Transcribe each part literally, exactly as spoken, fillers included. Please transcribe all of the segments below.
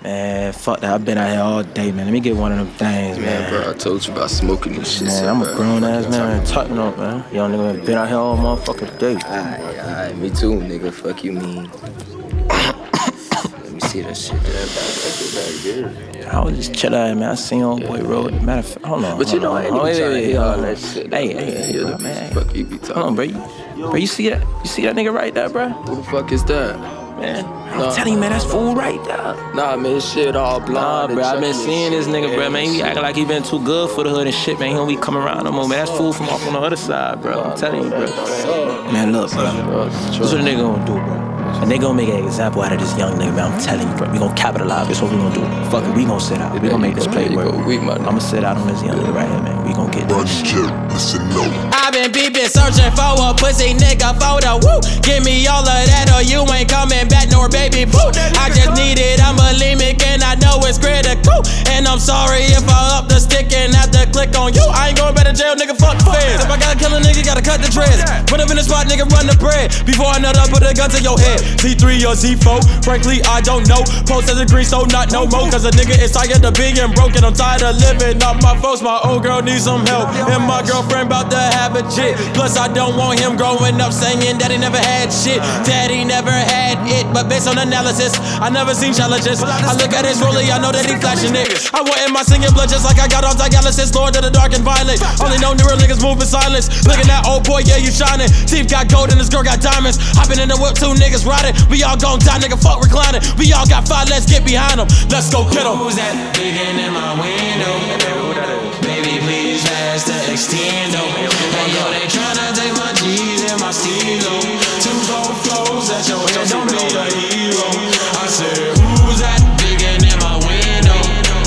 Man, fuck that. I've been out here all day, man. Let me get one of them things, man. Man, bro, I told you about smoking this shit. Man, so I'm a bro, grown ass man. Tucking up, man. Young nigga been out here all motherfucking day. Alright, alright, me too, nigga. Fuck you, mean. Let me see that shit there. I was just chillin' out, man. I seen old boy road. Matter of fact, hold on. But you know, I ain't even trying to hear all that shit. Hey, hey, hey, bro, man. Fuck you be talking. Hold on, bro. You, bro, you see that? You see that nigga right there, bro? Who the fuck is that? Man, I'm nah. telling you, man, that's fool right there. Nah, man, shit all blonde. Nah, bro, I been seeing this nigga, bro, man. He acting like he been too good for the hood and shit, man. He don't be coming around no more, man. That's fool from off on the other side, bro. I'm telling you, bro. Man, look, bro. This what a nigga gonna do, bro. A nigga gonna make an example out of this young nigga, man. I'm telling you, bro. We gonna capitalize. This what we gonna do. Fuck it, we gonna sit out. We gonna make this play work. I'ma sit out on this young nigga right here, man. We gonna get this shit. I been peeping, searching for a pussy nigga photo. Woo! Give me all of that or you ain't coming back, nor baby boo. I just need it, I'm bulimic and I know it's critical. And I'm sorry if I up the stick and have to click on you. I ain't going back to jail, nigga, fuck the feds. If I gotta kill a nigga, gotta cut the dreads. Put him in the spot, nigga, run the bread. Before I nut up, put a gun to your head. C three or C four, frankly, I don't know. Post as a green, so not no more. Cause a nigga is tired of being broken. I'm tired of living off my folks. My old girl needs some help. And my girlfriend about to have a jit. Plus, I don't want him growing up saying that he never had shit. Daddy never had it. But based on analysis, I never seen challenges. I look at his rollie, I know that he flashing it. I want in my singing blood just like I got on dialysis. Lord of the dark and violent. Only know the real niggas move in silence. Looking at old boy, yeah, you shining. Teeth got gold and this girl got diamonds. Hopping in the whip, two niggas riding. We all gon' die, nigga, fuck reclining. We all got five, let's get behind them. Let's go get them. Who's that digging in my window? Baby, please pass the extendo. Hey, yo, they tryna take my G's and my stilo. Two gold flows at your head, don't be a hero. I said, who's that digging in my window?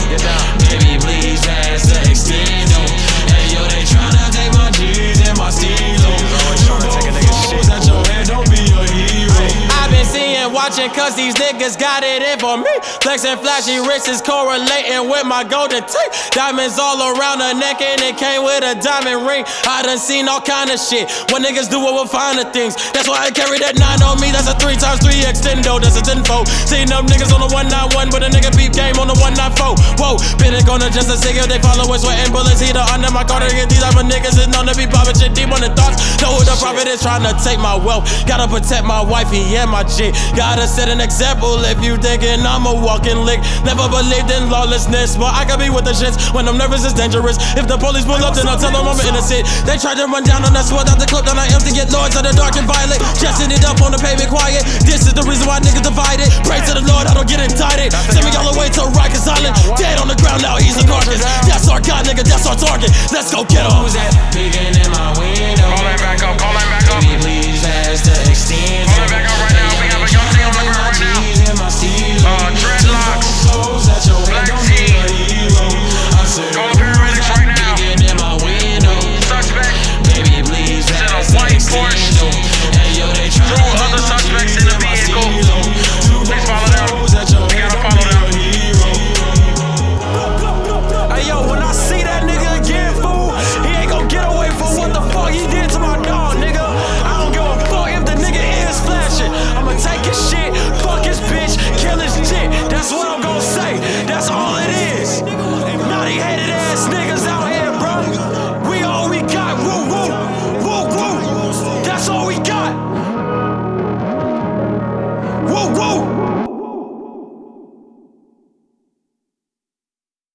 Baby, please pass the extendo. Hey, yo, they tryna take my G's and my stilo. Two gold flows at your head, don't be a hero. I've been seeing, watching, cause these niggas got it in for me. Flexing flashy wrists is correlating with my golden teeth. Diamonds all around her neck and it came with a diamond ring. I done seen all kind of shit. What niggas do with finer things. That's why I carry that nine on me. That's a three times three extendo. That's a tenfold. Seen them niggas on the one nine one, but a nigga beat game on the one nine four. Whoa, been it gonna just a cigarette. They follow us sweating bullets. Heater under my car to get these type of niggas is known to be popping shit deep on the thoughts. Know who the prophet is trying to take my wealth. Gotta protect my wifey and my chick. Gotta set an example if you thinking I'm a walking lick. Never believed in lawlessness, but I can be with the shits. When I'm nervous, it's dangerous. If the police pull up, then I'll tell them I'm innocent. They tried to run down on that sword out the clip, then I am to get lords of the dark and violent. Chesting it up on the pavement quiet. This is the reason why niggas divided. Pray to the Lord, I don't get indicted. Send me all the way to Rikers Island. Dead on the ground now, he's a carcass. That's our God, nigga, that's our target. Let's go get him. Who's that digging in my